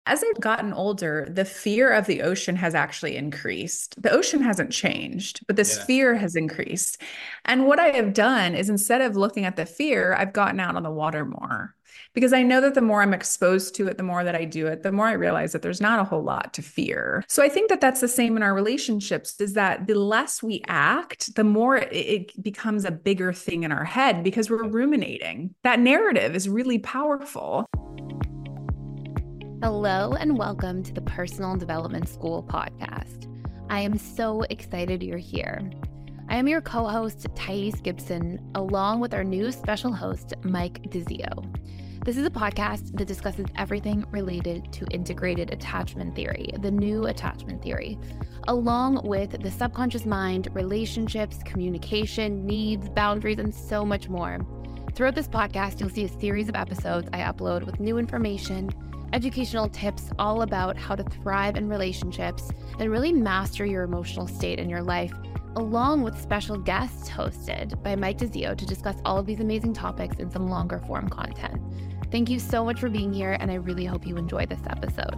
As I've gotten older, the fear of the ocean has actually increased. The ocean hasn't changed, but this Yeah. fear has increased. And what I have done is instead of looking at the fear, I've gotten out on the water more because I know that the more I'm exposed to it, the more that I do it, the more I realize that there's not a whole lot to fear. So I think that that's the same in our relationships is that the less we act, the more it becomes a bigger thing in our head because we're ruminating. That narrative is really powerful. Hello, and welcome to the Personal Development School podcast. I am so excited you're here. I am your co-host, Thais Gibson, along with our new special host, Mike DeZio. This is a podcast that discusses everything related to integrated attachment theory, the new attachment theory, along with the subconscious mind, relationships, communication, needs, boundaries, and so much more. Throughout this podcast, you'll see a series of episodes I upload with new information, educational tips all about how to thrive in relationships and really master your emotional state in your life, along with special guests hosted by Mike DeZio to discuss all of these amazing topics in some longer form content. Thank you so much for being here, and I really hope you enjoy this episode.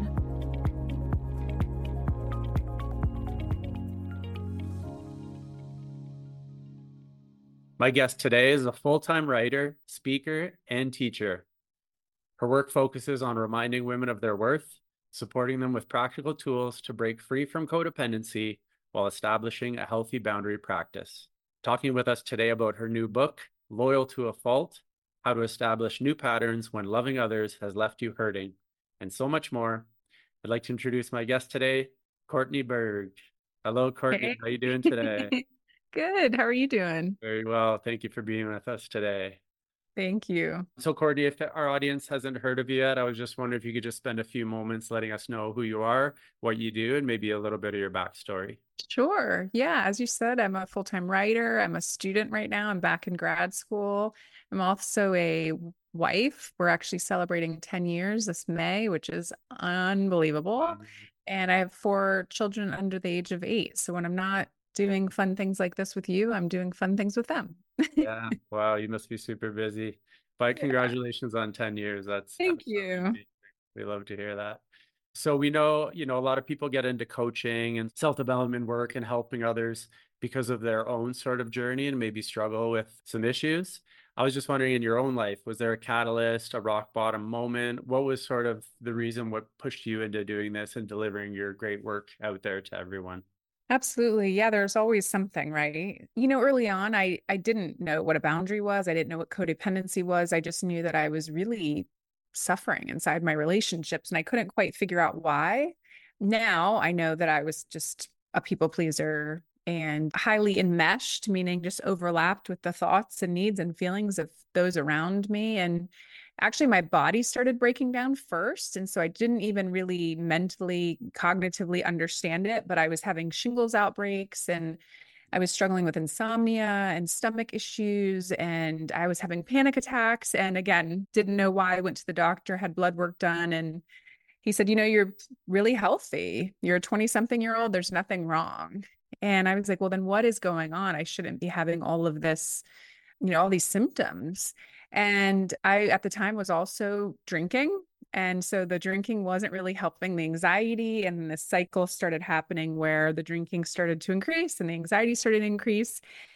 My guest today is a full-time writer, speaker, and teacher. Her work focuses on reminding women of their worth, supporting them with practical tools to break free from codependency while establishing a healthy boundary practice. Talking with us today about her new book, Loyal to a Fault: How to Establish New Patterns When Loving Others Has Left You Hurting, and so much more. I'd like to introduce my guest today, Courtney Berg. Hello, Courtney. Hey. How are you doing today? Good. How are you doing? Very well. Thank you for being with us today. Thank you. So, Courtney, if our audience hasn't heard of you yet, I was just wondering if you could just spend a few moments letting us know who you are, what you do, and maybe a little bit of your backstory. Sure. Yeah. As you said, I'm a full-time writer. I'm a student right now. I'm back in grad school. I'm also a wife. We're actually celebrating 10 years this May, which is unbelievable. And I have four children under the age of 8. So when I'm not doing fun things like this with you, I'm doing fun things with them. Yeah. Wow, you must be super busy. But Yeah. congratulations on 10 years. Thank That's you. amazing. We love to hear that. So we know, a lot of people get into coaching and self-development work and helping others because of their own sort of journey and maybe struggle with some issues. I was just wondering, in your own life, was there a catalyst, a rock bottom moment? What was sort of the reason what pushed you into doing this and delivering your great work out there to everyone? Absolutely. Yeah, there's always something, right? Early on, I didn't know what a boundary was. I didn't know what codependency was. I just knew that I was really suffering inside my relationships and I couldn't quite figure out why. Now I know that I was just a people pleaser and highly enmeshed, meaning just overlapped with the thoughts and needs and feelings of those around me. And actually, my body started breaking down first. And so I didn't even really mentally, cognitively understand it, but I was having shingles outbreaks and I was struggling with insomnia and stomach issues, and I was having panic attacks. And again, didn't know why. I went to the doctor, had blood work done, and he said, you're really healthy. You're a 20 something year old. There's nothing wrong. And I was like, well, then what is going on? I shouldn't be having all of this, all these symptoms. And I, at the time, was also drinking. And so the drinking wasn't really helping the anxiety. And the cycle started happening where the drinking started to increase and the anxiety started to increase.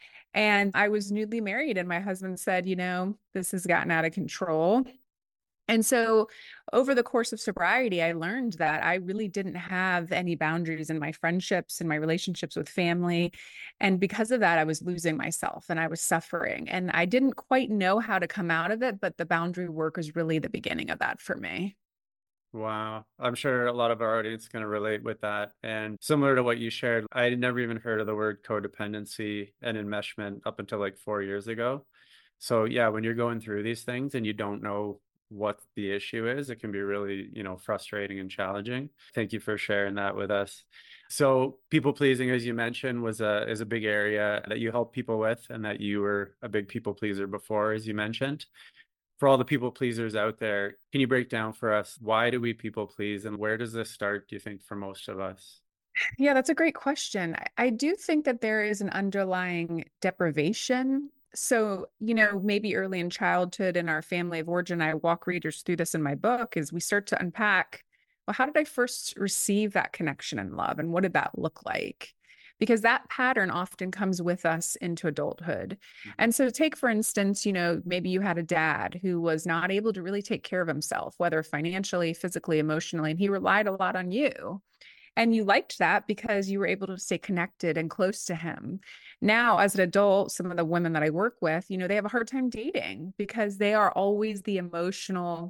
And I was newly married, and my husband said, this has gotten out of control. And so over the course of sobriety, I learned that I really didn't have any boundaries in my friendships and my relationships with family. And because of that, I was losing myself and I was suffering. And I didn't quite know how to come out of it, but the boundary work was really the beginning of that for me. Wow. I'm sure a lot of our audience can relate with that. And similar to what you shared, I had never even heard of the word codependency and enmeshment up until like 4 years ago. So yeah, when you're going through these things and you don't know what the issue is, it can be really, frustrating and challenging. Thank you for sharing that with us. So people pleasing, as you mentioned, is a big area that you help people with, and that you were a big people pleaser before, as you mentioned. For all the people pleasers out there, can you break down for us, why do we people please and where does this start, do you think, for most of us? Yeah, that's a great question. I do think that there is an underlying deprivation. So, maybe early in childhood in our family of origin, I walk readers through this in my book, is we start to unpack well, how did I first receive that connection and love? And what did that look like? Because that pattern often comes with us into adulthood. Mhm. And so, take for instance, maybe you had a dad who was not able to really take care of himself, whether financially, physically, emotionally, and he relied a lot on you. And you liked that because you were able to stay connected and close to him. Now, as an adult, some of the women that I work with, they have a hard time dating because they are always the emotional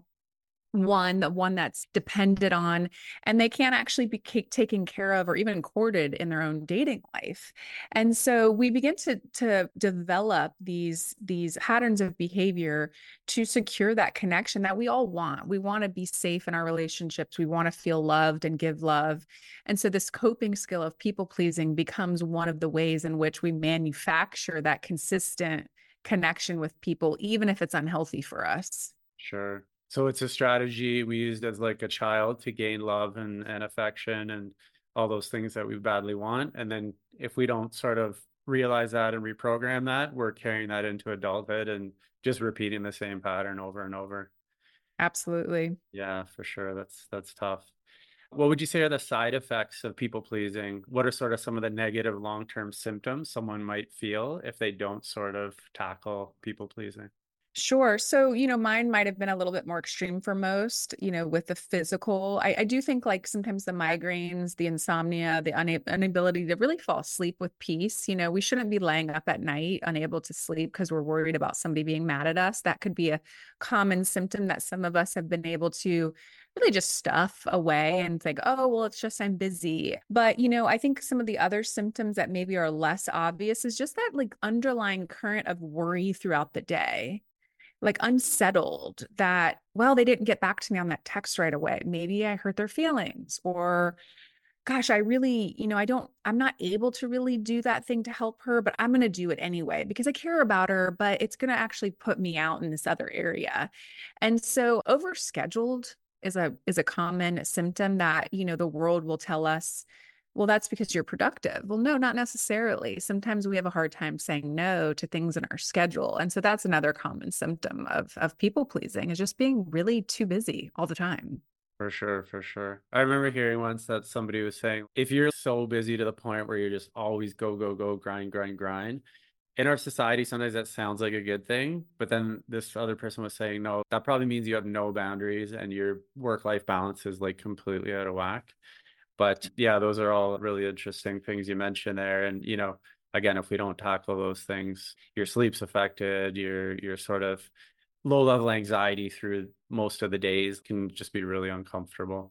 one, the one that's dependent on, and they can't actually be taken care of or even courted in their own dating life. And so we begin to develop these patterns of behavior to secure that connection that we all want. We want to be safe in our relationships. We want to feel loved and give love. And so this coping skill of people pleasing becomes one of the ways in which we manufacture that consistent connection with people, even if it's unhealthy for us. Sure. So it's a strategy we used as like a child to gain love and affection and all those things that we badly want. And then if we don't sort of realize that and reprogram that, we're carrying that into adulthood and just repeating the same pattern over and over. Absolutely. Yeah, for sure. That's tough. What would you say are the side effects of people pleasing? What are sort of some of the negative long-term symptoms someone might feel if they don't sort of tackle people pleasing? Sure. So, mine might have been a little bit more extreme for most, with the physical. I do think like sometimes the migraines, the insomnia, the inability to really fall asleep with peace. We shouldn't be laying up at night unable to sleep because we're worried about somebody being mad at us. That could be a common symptom that some of us have been able to really just stuff away and think, oh, well, it's just I'm busy. But, I think some of the other symptoms that maybe are less obvious is just that like underlying current of worry throughout the day, like unsettled that, well, they didn't get back to me on that text right away. Maybe I hurt their feelings, or gosh, I really, I'm not able to really do that thing to help her, but I'm going to do it anyway because I care about her, but it's going to actually put me out in this other area. And so overscheduled is a common symptom that, the world will tell us, well, that's because you're productive. Well, no, not necessarily. Sometimes we have a hard time saying no to things in our schedule. And so that's another common symptom of people pleasing, is just being really too busy all the time. For sure, for sure. I remember hearing once that somebody was saying, if you're so busy to the point where you're just always go, go, go, grind, grind, grind, in our society, sometimes that sounds like a good thing. But then this other person was saying, no, that probably means you have no boundaries and your work-life balance is like completely out of whack. But yeah, those are all really interesting things you mentioned there. And, again, if we don't tackle those things, your sleep's affected, your sort of low level anxiety through most of the days can just be really uncomfortable.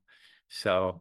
So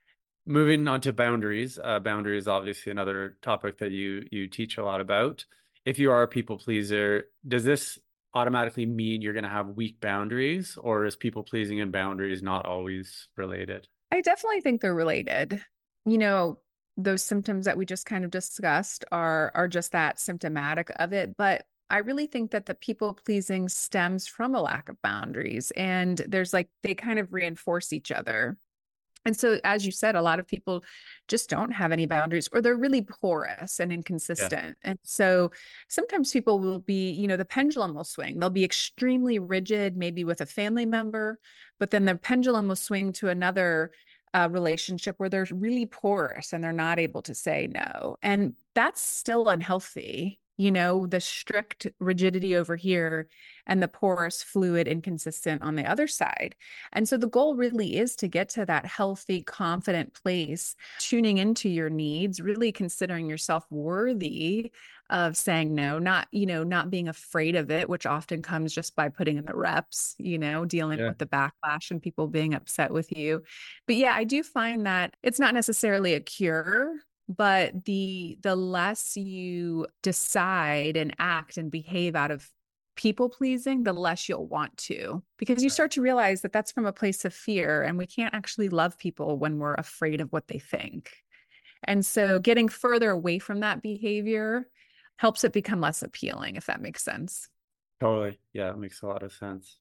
moving on to boundaries, boundaries obviously another topic that you teach a lot about. If you are a people pleaser, does this automatically mean you're going to have weak boundaries, or is people pleasing and boundaries not always related? I definitely think they're related. You know, those symptoms that we just kind of discussed are just that symptomatic of it, but I really think that the people pleasing stems from a lack of boundaries, and there's like they kind of reinforce each other. And so, as you said, a lot of people just don't have any boundaries, or they're really porous and Yeah. inconsistent. And so sometimes people will be, the pendulum will swing. They'll be extremely rigid, maybe with a family member, but then the pendulum will swing to another relationship where they're really porous and they're not able to say no. And that's still unhealthy. The strict rigidity over here and the porous, fluid, inconsistent on the other side. And so the goal really is to get to that healthy, confident place, tuning into your needs, really considering yourself worthy of saying no, not being afraid of it, which often comes just by putting in the reps, dealing Yeah. with the backlash and people being upset with you. But yeah, I do find that it's not necessarily a cure, but the less you decide and act and behave out of people pleasing, the less you'll want to, because you start to realize that that's from a place of fear, and we can't actually love people when we're afraid of what they think. And so getting further away from that behavior helps it become less appealing, if that makes sense. Totally. Yeah, it makes a lot of sense.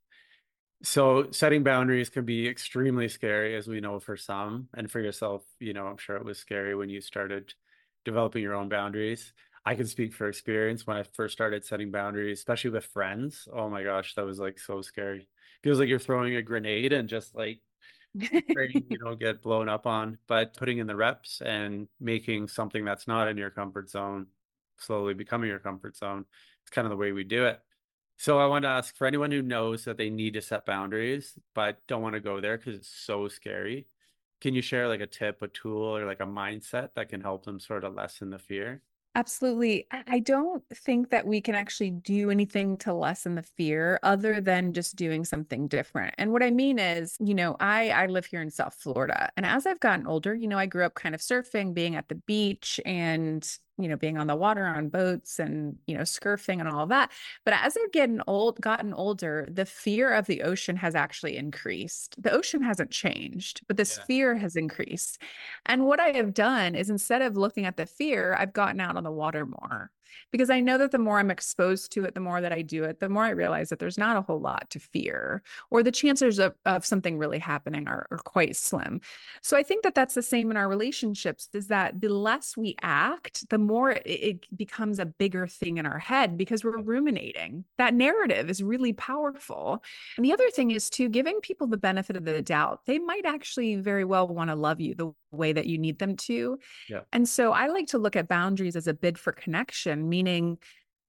So setting boundaries can be extremely scary, as we know for some, and for yourself, I'm sure it was scary when you started developing your own boundaries. I can speak for experience when I first started setting boundaries, especially with friends. Oh my gosh, that was like so scary. Feels like you're throwing a grenade and just like praying you don't get blown up on, but putting in the reps and making something that's not in your comfort zone slowly becoming your comfort zone. It's kind of the way we do it. So I want to ask, for anyone who knows that they need to set boundaries but don't want to go there because it's so scary, can you share like a tip, a tool, or like a mindset that can help them sort of lessen the fear? Absolutely. I don't think that we can actually do anything to lessen the fear other than just doing something different. And what I mean is, I live here in South Florida. And as I've gotten older, I grew up kind of surfing, being at the beach and, being on the water on boats and, surfing and all of that. But as I've gotten older, the fear of the ocean has actually increased. The ocean hasn't changed, but this Yeah. fear has increased. And what I have done is instead of looking at the fear, I've gotten out on the water more because I know that the more I'm exposed to it, the more that I do it, the more I realize that there's not a whole lot to fear, or the chances of something really happening are quite slim. So I think that that's the same in our relationships, is that the less we act, the more it becomes a bigger thing in our head because we're ruminating. That narrative is really powerful. And the other thing is too, giving people the benefit of the doubt. They might actually very well want to love you the way that you need them to. Yeah. And so I like to look at boundaries as a bid for connection, meaning,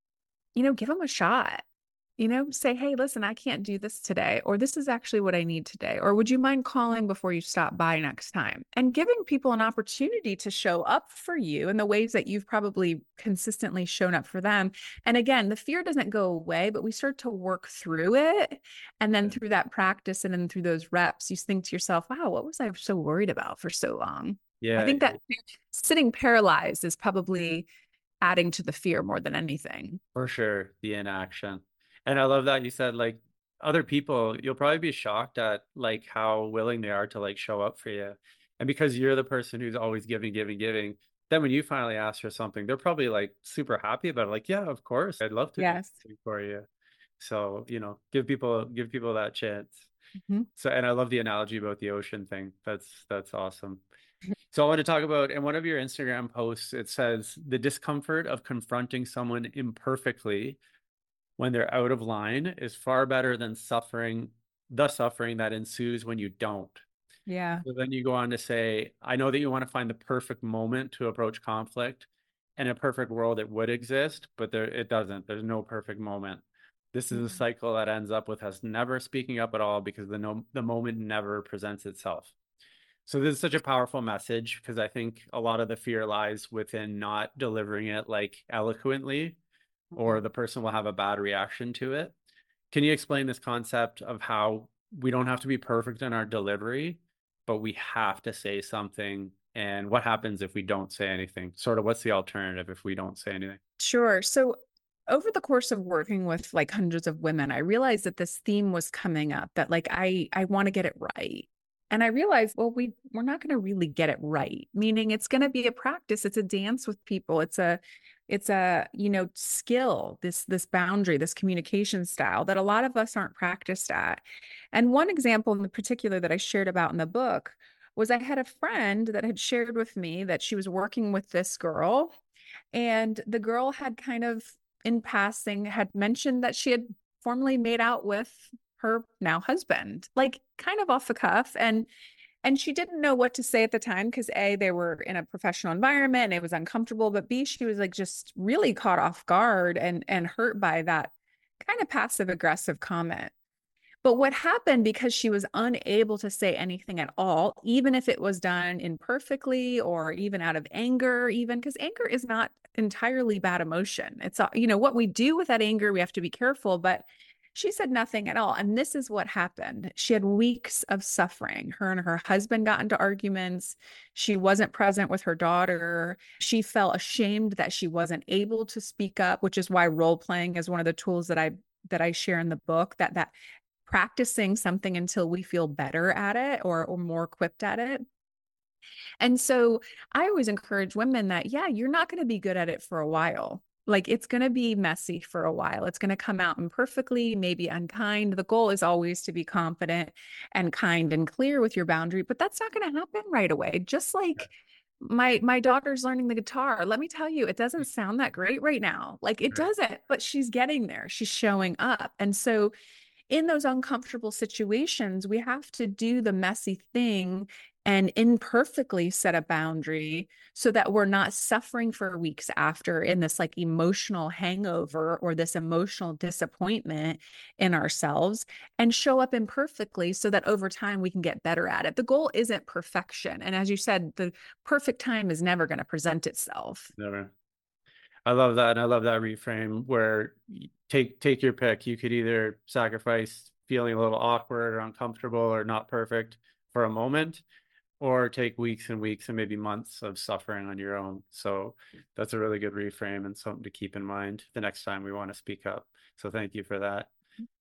give them a shot. Say, hey, listen, I can't do this today, or this is actually what I need today, or would you mind calling before you stop by next time? And giving people an opportunity to show up for you in the ways that you've probably consistently shown up for them. And again, the fear doesn't go away, but we start to work through it. And then through that practice and then through those reps, you think to yourself, wow, what was I so worried about for so long? I Yeah, think that sitting paralyzed is probably adding to the fear more than anything. for sure. The inaction. And I love that you said like other people, you'll probably be shocked at like how willing they are to like show up for you. And because you're the person who's always giving, giving, giving, then when you finally ask for something, they're probably like super happy about it. Like, yeah, of course, I'd love to do Yes. something for you. So, give people that chance. Mhm. So, and I love the analogy about the ocean thing. That's awesome. So I want to talk about, in one of your Instagram posts, it says the discomfort of confronting someone imperfectly when they're out of line is far better than the suffering that ensues when you don't. Yeah. So then you go on to say, I know that you want to find the perfect moment to approach conflict. In a perfect world, it would exist, but it doesn't. There's no perfect moment. This is a Mhm. cycle that ends up with us never speaking up at all because the moment never presents itself. So this is such a powerful message because I think a lot of the fear lies within not delivering it like eloquently, or the person will have a bad reaction to it. Can you explain this concept of how we don't have to be perfect in our delivery, but we have to say something? And what happens if we don't say anything? Sort of what's the alternative if we don't say anything? Sure. So over the course of working with like hundreds of women, I realized that this theme was coming up, that like I want to get it right. And I realized, well, we're not going to really get it right, meaning it's going to be a practice. It's a dance with people. It's a skill, this boundary, this communication style that a lot of us aren't practiced at. And one example in particular that I shared about in the book was I had a friend that had shared with me that she was working with this girl, and the girl had kind of in passing had mentioned that she had formerly made out with her now husband, like kind of off the cuff. And she didn't know what to say at the time because A, they were in a professional environment and it was uncomfortable, but B, she was like just really caught off guard and hurt by that kind of passive aggressive comment. But what happened, because she was unable to say anything at all, even if it was done imperfectly or even out of anger, even because anger is not entirely bad emotion. It's, what we do with that anger, we have to be careful. But she said nothing at all. And this is what happened. She had weeks of suffering. Her and her husband got into arguments. She wasn't present with her daughter. She felt ashamed that she wasn't able to speak up, which is why role playing is one of the tools that I share in the book, that practicing something until we feel better at it or more equipped at it. And so I always encourage women that, yeah, you're not going to be good at it for a while. Like it's going to be messy for a while. It's going to come out imperfectly, maybe unkind. The goal is always to be confident and kind and clear with your boundary, but that's not going to happen right away. Just like my daughter's learning the guitar. Let me tell you, it doesn't sound that great right now. Like it Right. doesn't, but she's getting there. She's showing up. And so in those uncomfortable situations, we have to do the messy thing and imperfectly set a boundary so that we're not suffering for weeks after in this like emotional hangover or this emotional disappointment in ourselves, and show up imperfectly so that over time we can get better at it. The goal isn't perfection. And as you said, the perfect time is never going to present itself. Never. I love that. And I love that reframe where take your pick. You could either sacrifice feeling a little awkward or uncomfortable or not perfect for a moment, or take weeks and weeks and maybe months of suffering on your own. So that's a really good reframe and something to keep in mind the next time we want to speak up. So thank you for that.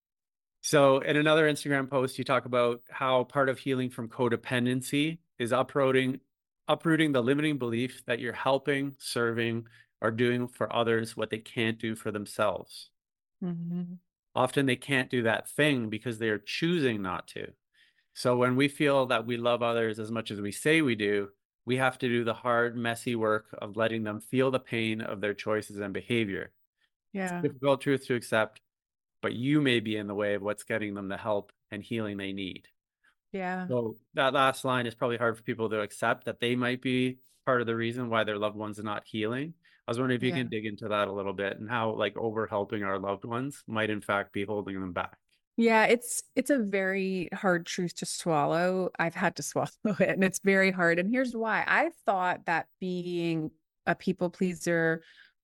So in another Instagram post, you talk about how part of healing from codependency is uprooting the limiting belief that you're helping, serving, or doing for others what they can't do for themselves. Mm-hmm. Often they can't do that thing because they are choosing not to. So when we feel that we love others as much as we say we do, we have to do the hard, messy work of letting them feel the pain of their choices and behavior. It's a Yeah. difficult truth to accept, but you may be in the way of what's getting them the help and healing they need. Yeah. So that last line is probably hard for people to accept, that they might be part of the reason why their loved ones are not healing. I was wondering if you Yeah. can dig into that a little bit and how like over helping our loved ones might in fact be holding them back. Yeah, it's a very hard truth to swallow. I've had to swallow it, and it's very hard. And here's why. I thought that being a people pleaser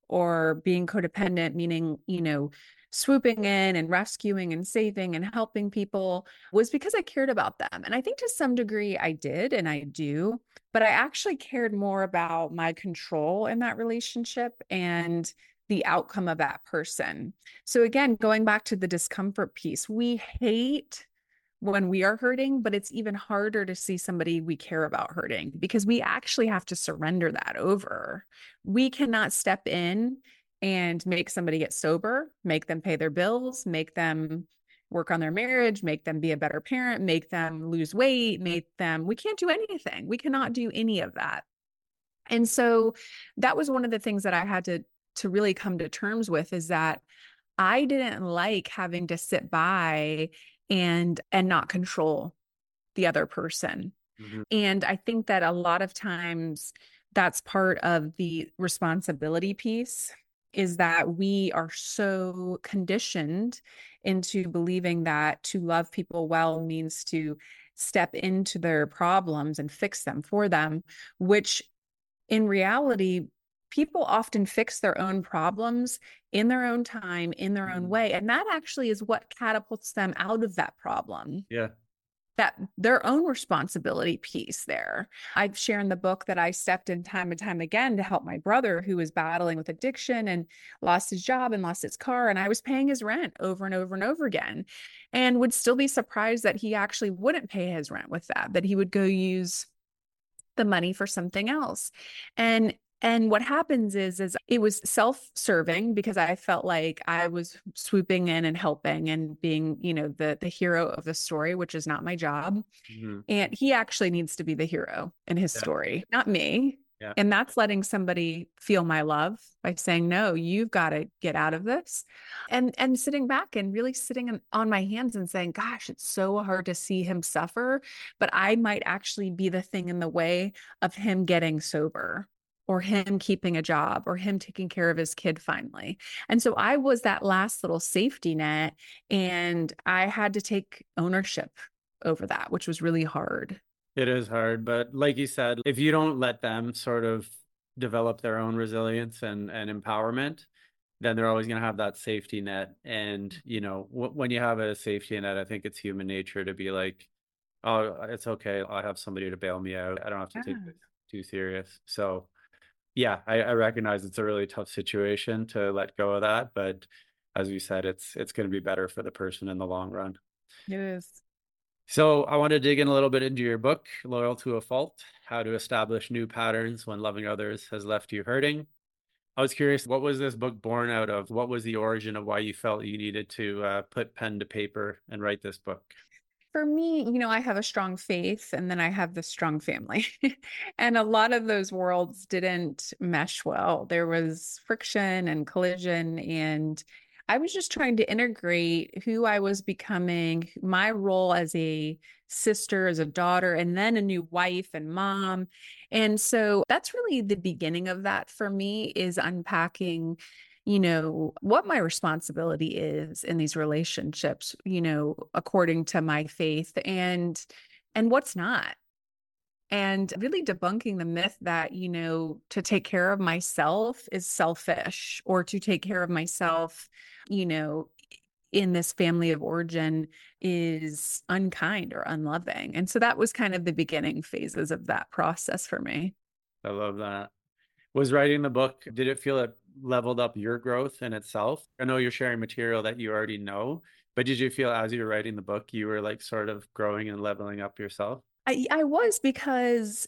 or being codependent, meaning, swooping in and rescuing and saving and helping people, was because I cared about them. And I think to some degree I did and I do, but I actually cared more about my control in that relationship and the outcome of that person. So again, going back to the discomfort piece, we hate when we are hurting, but it's even harder to see somebody we care about hurting because we actually have to surrender that over. We cannot step in and make somebody get sober, make them pay their bills, make them work on their marriage, make them be a better parent, make them lose weight, we can't do anything. We cannot do any of that. And so that was one of the things that I had to really come to terms with, is that I didn't like having to sit by and not control the other person. Mm-hmm. And I think that a lot of times that's part of the responsibility piece, is that we are so conditioned into believing that to love people well means to step into their problems and fix them for them, which in reality, people often fix their own problems in their own time, in their own way. And that actually is what catapults them out of that problem. Yeah. That their own responsibility piece there. I've shared in the book that I stepped in time and time again to help my brother who was battling with addiction and lost his job and lost his car. And I was paying his rent over and over and over again, and would still be surprised that he actually wouldn't pay his rent with that he would go use the money for something else. And what happens is it was self-serving because I felt like I was swooping in and helping and being, the hero of the story, which is not my job. Mm-hmm. And he actually needs to be the hero in his story, not me. Yeah. And that's letting somebody feel my love by saying, no, you've got to get out of this. And sitting back and really sitting on my hands and saying, gosh, it's so hard to see him suffer, but I might actually be the thing in the way of him getting sober, or him keeping a job, or him taking care of his kid finally. And so I was that last little safety net, and I had to take ownership over that, which was really hard. It is hard, but like you said, if you don't let them sort of develop their own resilience and empowerment, then they're always going to have that safety net. And, when you have a safety net, I think it's human nature to be like, oh, it's okay. I have somebody to bail me out. I don't have to take this too serious. So yeah, I recognize it's a really tough situation to let go of that. But as you said, it's going to be better for the person in the long run. It is. So I want to dig in a little bit into your book, Loyal to a Fault: How to Establish New Patterns When Loving Others Has Left You Hurting. I was curious, what was this book born out of? What was the origin of why you felt you needed to put pen to paper and write this book? For me, I have a strong faith, and then I have this strong family. And a lot of those worlds didn't mesh well. There was friction and collision, and I was just trying to integrate who I was becoming, my role as a sister, as a daughter, and then a new wife and mom. And so that's really the beginning of that for me, is unpacking, what my responsibility is in these relationships, according to my faith, and what's not. And really debunking the myth that, to take care of myself is selfish, or to take care of myself, you know, in this family of origin is unkind or unloving. And so that was kind of the beginning phases of that process for me. I love that. Was writing the book, did it feel it leveled up your growth in itself? I know you're sharing material that you already know, but did you feel as you were writing the book, you were like sort of growing and leveling up yourself? I was, because,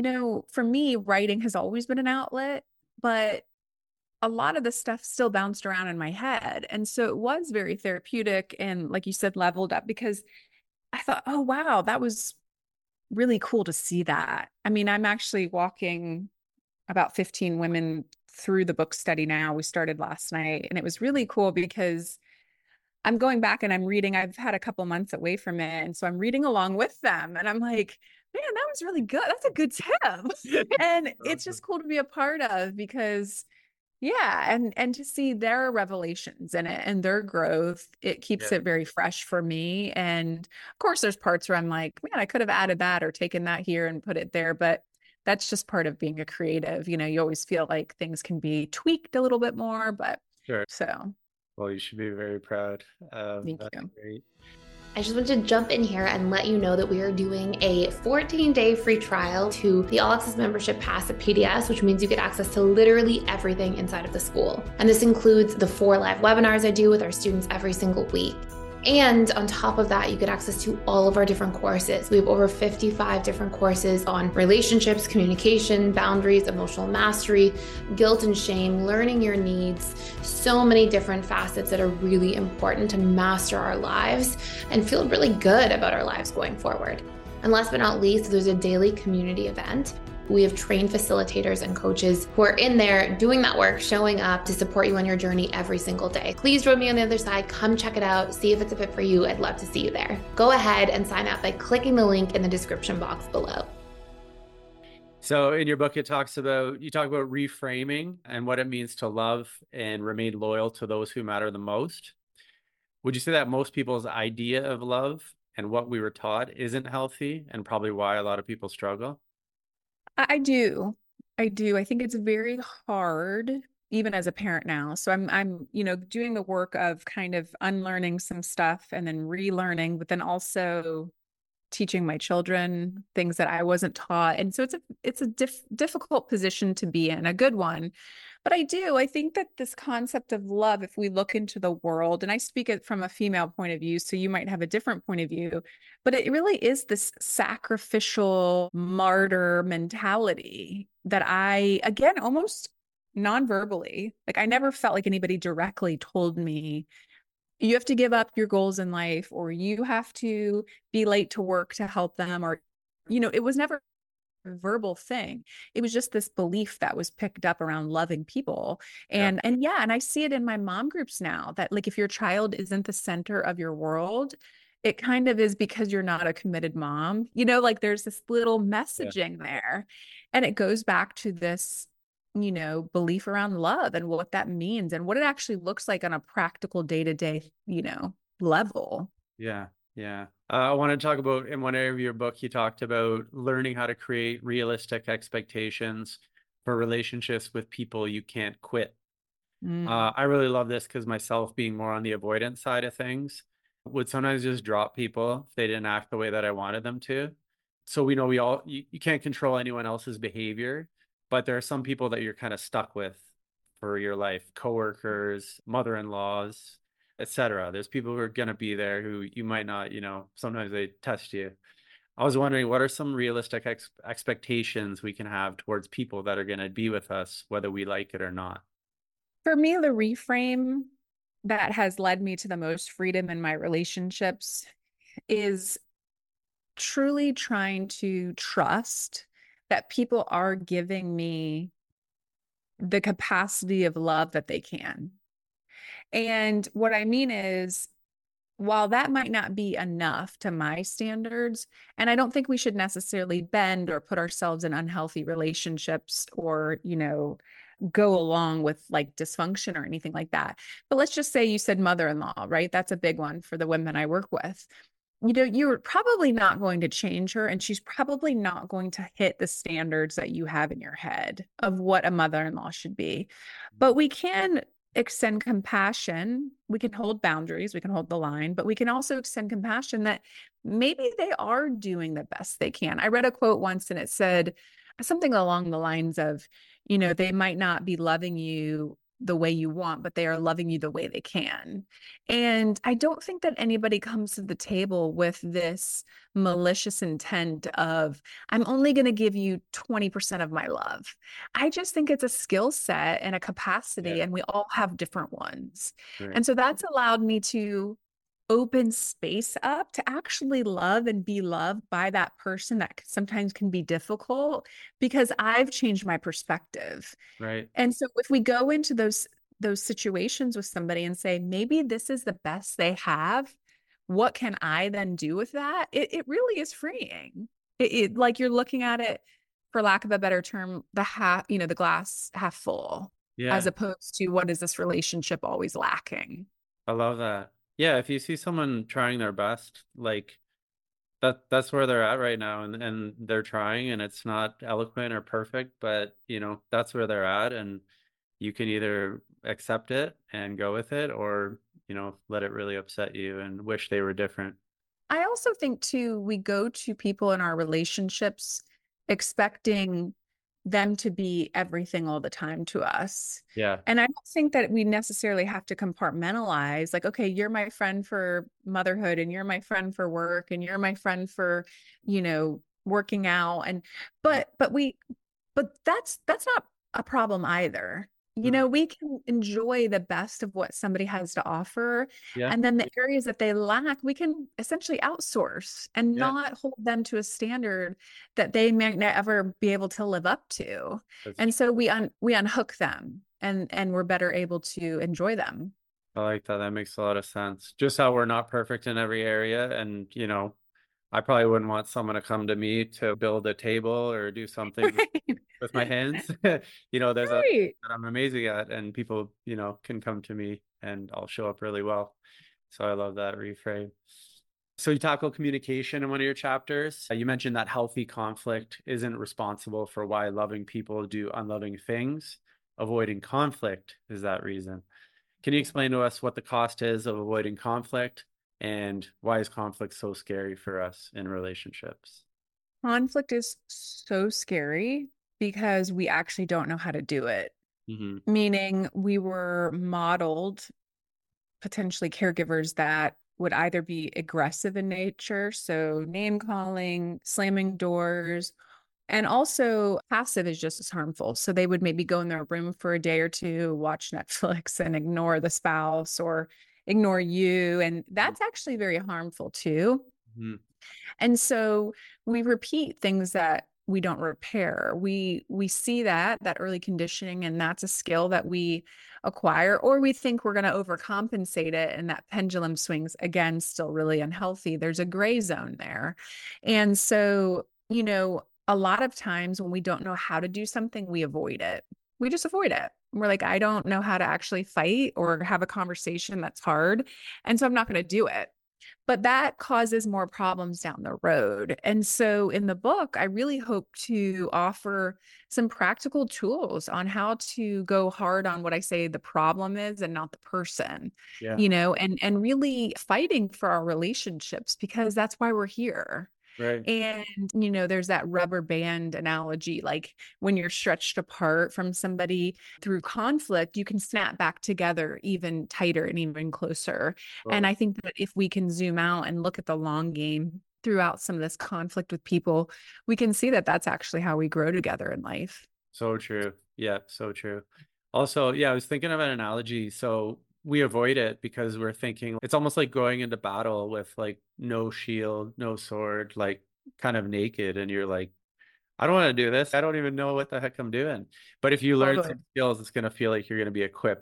for me, writing has always been an outlet, but a lot of the stuff still bounced around in my head. And so it was very therapeutic and, like you said, leveled up, because I thought, oh, wow, that was really cool to see that. I mean, I'm actually walking about 15 women through the book study now. We started last night, and it was really cool because I'm going back and I'm reading. I've had a couple months away from it. And so I'm reading along with them. And I'm like, man, that was really good. That's a good tip. And it's just cool to be a part of, because yeah, and to see their revelations in it and their growth, it keeps Yeah. it very fresh for me. And of course, there's parts where I'm like, man, I could have added that or taken that here and put it there. But that's just part of being a creative. You always feel like things can be tweaked a little bit more. But Sure. so Well, you should be very proud. thank That's you. great. I just want to jump in here and let you know that we are doing a 14-day free trial to the All Access Membership Pass at PDS, which means you get access to literally everything inside of the school. And this includes the 4 live webinars I do with our students every single week. And on top of that, you get access to all of our different courses. We have over 55 different courses on relationships, communication, boundaries, emotional mastery, guilt and shame, learning your needs, so many different facets that are really important to master our lives and feel really good about our lives going forward. And last but not least, there's a daily community event. We have trained facilitators and coaches who are in there doing that work, showing up to support you on your journey every single day. Please join me on the other side. Come check it out. See if it's a fit for you. I'd love to see you there. Go ahead and sign up by clicking the link in the description box below. So in your book, you talk about reframing and what it means to love and remain loyal to those who matter the most. Would you say that most people's idea of love and what we were taught isn't healthy, and probably why a lot of people struggle? I do. I do. I think it's very hard, even as a parent now. So I'm, doing the work of kind of unlearning some stuff and then relearning, but then also teaching my children things that I wasn't taught. And so it's a difficult position to be in, a good one. But I think that this concept of love, if we look into the world, and I speak it from a female point of view, so you might have a different point of view, but it really is this sacrificial martyr mentality that I, again, almost non-verbally, like I never felt like anybody directly told me, you have to give up your goals in life, or you have to be late to work to help them, or, it was never a verbal thing. It was just this belief that was picked up around loving people. Yeah. And yeah, and I see it in my mom groups now, that like if your child isn't the center of your world, it kind of is because you're not a committed mom. Like there's this little messaging there. And it goes back to this, belief around love and what that means and what it actually looks like on a practical day-to-day, level. Yeah. Yeah. I want to talk about, in one area of your book, you talked about learning how to create realistic expectations for relationships with people you can't quit. I really love this because myself, being more on the avoidance side of things, would sometimes just drop people if they didn't act the way that I wanted them to. So we know you can't control anyone else's behavior, but there are some people that you're kind of stuck with for your life, coworkers, mother-in-laws, etc. There's people who are going to be there who you might not, sometimes they test you. I was wondering, what are some realistic expectations we can have towards people that are going to be with us, whether we like it or not? For me, the reframe that has led me to the most freedom in my relationships is truly trying to trust that people are giving me the capacity of love that they can. And what I mean is, while that might not be enough to my standards, and I don't think we should necessarily bend or put ourselves in unhealthy relationships or, go along with like dysfunction or anything like that. But let's just say you said mother-in-law, right? That's a big one for the women I work with. You're probably not going to change her, and she's probably not going to hit the standards that you have in your head of what a mother-in-law should be. But we can extend compassion. We can hold boundaries, we can hold the line, but we can also extend compassion that maybe they are doing the best they can. I read a quote once and it said something along the lines of, they might not be loving you the way you want, but they are loving you the way they can. And I don't think that anybody comes to the table with this malicious intent of, I'm only going to give you 20% of my love. I just think it's a skill set and a capacity, Yeah. and we all have different ones. Right. And so that's allowed me to open space up to actually love and be loved by that person that sometimes can be difficult because I've changed my perspective. Right. And so if we go into those situations with somebody and say, maybe this is the best they have, what can I then do with that? It really is freeing. Like you're looking at it, for lack of a better term, the glass half full, as Yeah. opposed to what is this relationship always lacking? I love that. Yeah. If you see someone trying their best, like that's where they're at right now, and they're trying, and it's not eloquent or perfect, but that's where they're at, and you can either accept it and go with it, or let it really upset you and wish they were different. I also think too, we go to people in our relationships expecting them to be everything all the time to us. Yeah. And I don't think that we necessarily have to compartmentalize, like, okay, you're my friend for motherhood, and you're my friend for work, and you're my friend for, working out. And but that's not a problem either. Mhm. We can enjoy the best of what somebody has to offer. Yeah. And then the areas that they lack, we can essentially outsource and Yeah. not hold them to a standard that they may never be able to live up to. That's And so we unhook them, and we're better able to enjoy them. I like that. That makes a lot of sense. Just how we're not perfect in every area. And, I probably wouldn't want someone to come to me to build a table or do something Right. with my hands. There's a Right. that I'm amazing at, and people, can come to me and I'll show up really well. So I love that reframe. So you tackle communication in one of your chapters. You mentioned that healthy conflict isn't responsible for why loving people do unloving things. Avoiding conflict is that reason. Can you explain to us what the cost is of avoiding conflict, and why is conflict so scary for us in relationships? Conflict is so scary because we actually don't know how to do it. Hmm. Meaning we were modeled potentially caregivers that would either be aggressive in nature, so name calling, slamming doors, and also passive is just as harmful. So they would maybe go in their room for a day or two, watch Netflix, and ignore the spouse or ignore you. And that's actually very harmful too. Hmm. And so we repeat things that we don't repair. We see that early conditioning, and that's a skill that we acquire, or we think we're going to overcompensate it, and that pendulum swings again, still really unhealthy. There's a gray zone there. And so, a lot of times when we don't know how to do something, we avoid it. We just avoid it. We're like, I don't know how to actually fight or have a conversation that's hard. And so I'm not going to do it. But that causes more problems down the road. And so in the book, I really hope to offer some practical tools on how to go hard on what I say the problem is and not the person, Yeah. and really fighting for our relationships, because that's why we're here. Right. And, there's that rubber band analogy, like when you're stretched apart from somebody through conflict, you can snap back together even tighter and even closer. And Totally. I think that if we can zoom out and look at the long game throughout some of this conflict with people, we can see that that's actually how we grow together in life. So true. Yeah, so true. Also, yeah, I was thinking of an analogy. So we avoid it because we're thinking it's almost like going into battle with like no shield, no sword, like kind of naked. And you're like, I don't want to do this. I don't even know what the heck I'm doing. But if you learn Totally. some skills, it's going to feel like you're going to be equipped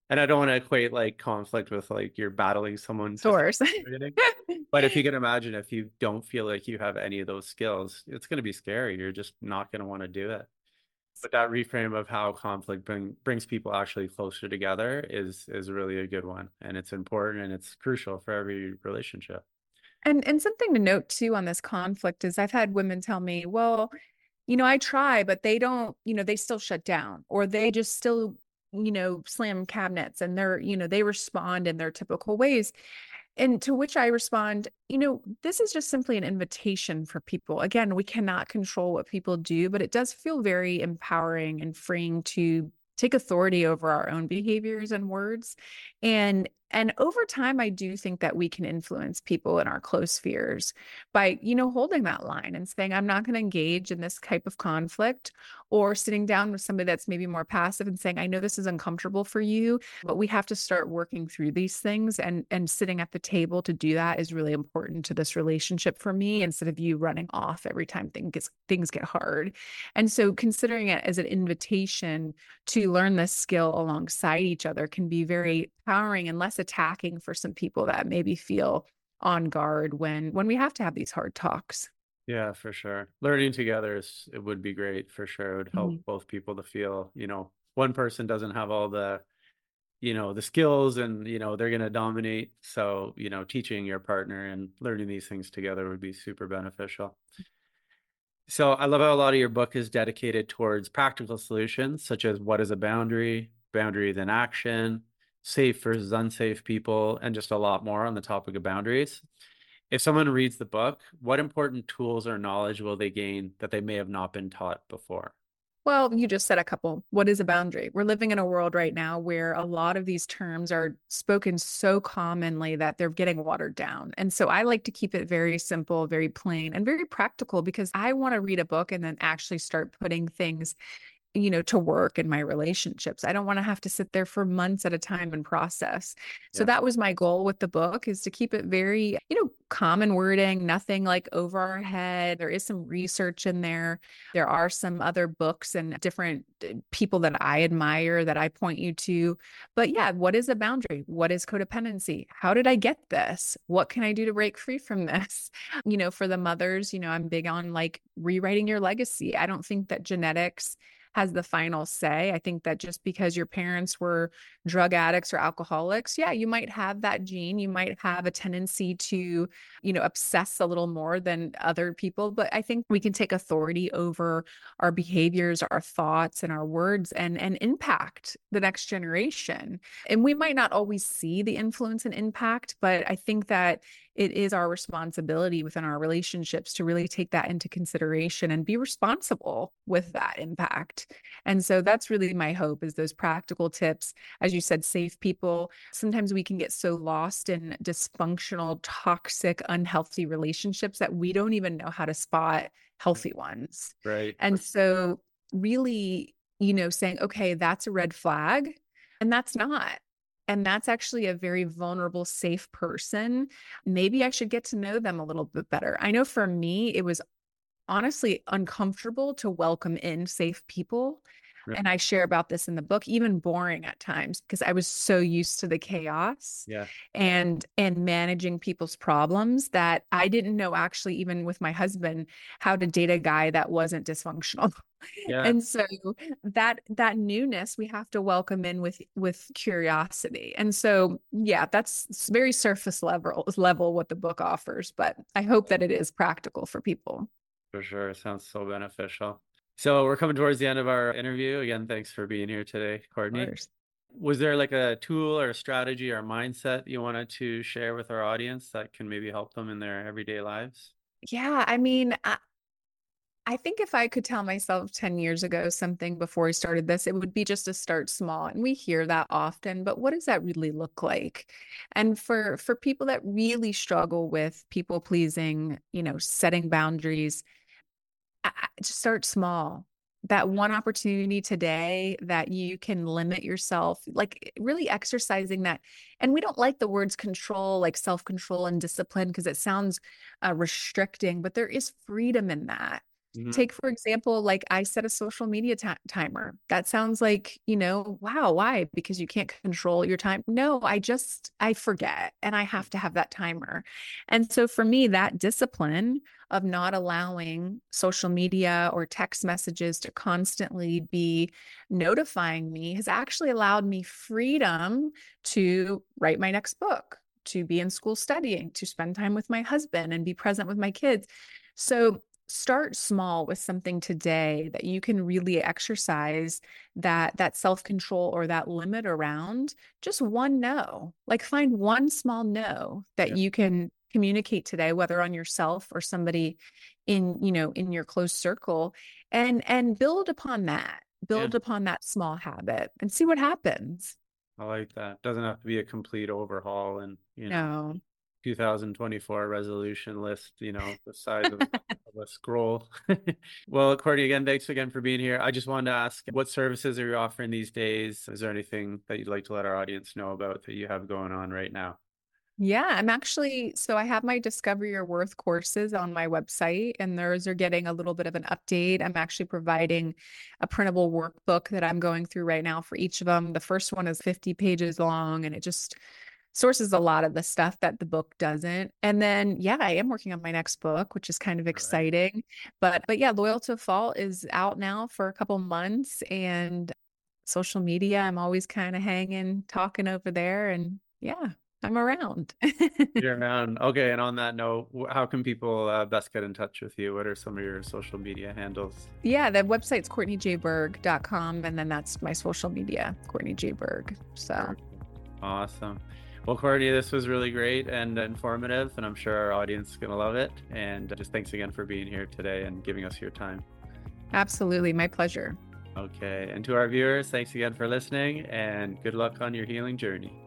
And I don't want to equate like conflict with like you're battling someone Of course. physically. But if you can imagine, if you don't feel like you have any of those skills, it's going to be scary. You're just not going to want to do it. But that reframe of how conflict brings people actually closer together is really a good one. And it's important and it's crucial for every relationship. And something to note too on this conflict is I've had women tell me, well, I try, but they don't, they still shut down or they just still, slam cabinets and they respond in their typical ways. And to which I respond, this is just simply an invitation for people. Again, we cannot control what people do, but it does feel very empowering and freeing to take authority over our own behaviors and words. And over time, I do think that we can influence people in our close spheres by, holding that line and saying, I'm not going to engage in this type of conflict, or sitting down with somebody that's maybe more passive and saying, I know this is uncomfortable for you, but we have to start working through these things. And sitting at the table to do that is really important to this relationship for me, instead of you running off every time things get hard. And so considering it as an invitation to learn this skill alongside each other can be very empowering and less attacking for some people that maybe feel on guard when we have to have these hard talks. Yeah, for sure. Learning together it would be great for sure. It would help both people to feel, one person doesn't have all the, the skills and, they're going to dominate. So, teaching your partner and learning these things together would be super beneficial. So I love how a lot of your book is dedicated towards practical solutions, such as what is a boundary, boundaries in action, safe versus unsafe people, and just a lot more on the topic of boundaries. If someone reads the book, what important tools or knowledge will they gain that they may have not been taught before? Well, you just said a couple. What is a boundary? We're living in a world right now where a lot of these terms are spoken so commonly that they're getting watered down. And so I like to keep it very simple, very plain, and very practical, because I want to read a book and then actually start putting things to work in my relationships. I don't want to have to sit there for months at a time and process. So that was my goal with the book, is to keep it very, common wording, nothing like over our head. There is some research in there. There are some other books and different people that I admire that I point you to. But yeah, what is a boundary? What is codependency? How did I get this? What can I do to break free from this? For the mothers, I'm big on like rewriting your legacy. I don't think that genetics has the final say. I think that just because your parents were drug addicts or alcoholics, yeah, you might have that gene. You might have a tendency to, obsess a little more than other people. But I think we can take authority over our behaviors, our thoughts, and our words and impact the next generation. And we might not always see the influence and impact, but I think that it is our responsibility within our relationships to really take that into consideration and be responsible with that impact. And so that's really my hope, is those practical tips. As you said, safe people. Sometimes we can get so lost in dysfunctional, toxic, unhealthy relationships that we don't even know how to spot healthy ones. Right. And so really, saying, okay, that's a red flag and that's not. And that's actually a very vulnerable, safe person. Maybe I should get to know them a little bit better. I know for me, it was honestly uncomfortable to welcome in safe people. Right. And I share about this in the book, even boring at times, because I was so used to the chaos and managing people's problems that I didn't know, actually, even with my husband, how to date a guy that wasn't dysfunctional. And so that newness we have to welcome in with curiosity. And so, yeah, that's very surface level what the book offers, but I hope that it is practical for people. For sure. It sounds so beneficial. So we're coming towards the end of our interview. Again, thanks for being here today, Courtney. Was there like a tool or a strategy or a mindset you wanted to share with our audience that can maybe help them in their everyday lives? Yeah, I mean, I think if I could tell myself 10 years ago something before I started this, it would be just to start small. And we hear that often, but what does that really look like? And for people that really struggle with people pleasing, setting boundaries, just start small. That one opportunity today that you can limit yourself, like really exercising that. And we don't like the words control, like self-control and discipline, because it sounds restricting, but there is freedom in that. Mhm. Take, for example, like I set a social media timer. That sounds like, wow, why? Because you can't control your time. No, I forget and I have to have that timer. And so for me, that discipline of not allowing social media or text messages to constantly be notifying me has actually allowed me freedom to write my next book, to be in school studying, to spend time with my husband and be present with my kids. So start small with something today that you can really exercise that self-control or that limit around. Just one no. Like find one small no that Yeah. you can communicate today, whether on yourself or somebody in your close circle, and build upon that. Yeah. Build upon that small habit and see what happens. I like that. Doesn't have to be a complete overhaul and, No. 2024 resolution list, the size of a scroll. Well, Courtney, again, thanks again for being here. I just wanted to ask, what services are you offering these days? Is there anything that you'd like to let our audience know about that you have going on right now? Yeah, so I have my Discover Your Worth courses on my website, and those are getting a little bit of an update. I'm actually providing a printable workbook that I'm going through right now for each of them. The first one is 50 pages long, and it just sources a lot of the stuff that the book doesn't. And then, yeah, I am working on my next book, which is kind of All right. exciting. But yeah, Loyal to a Fault is out now for a couple months, and social media, I'm always kind of hanging, talking over there, and yeah. I'm around. You're around. Okay. And on that note, how can people best get in touch with you? What are some of your social media handles? Yeah, the website's CourtneyJBerg.com. And then that's my social media, Courtney J. Berg. So Awesome. Well, Courtney, this was really great and informative, and I'm sure our audience is going to love it. And just thanks again for being here today and giving us your time. absolutely. My pleasure. Okay. And to our viewers, thanks again for listening and good luck on your healing journey.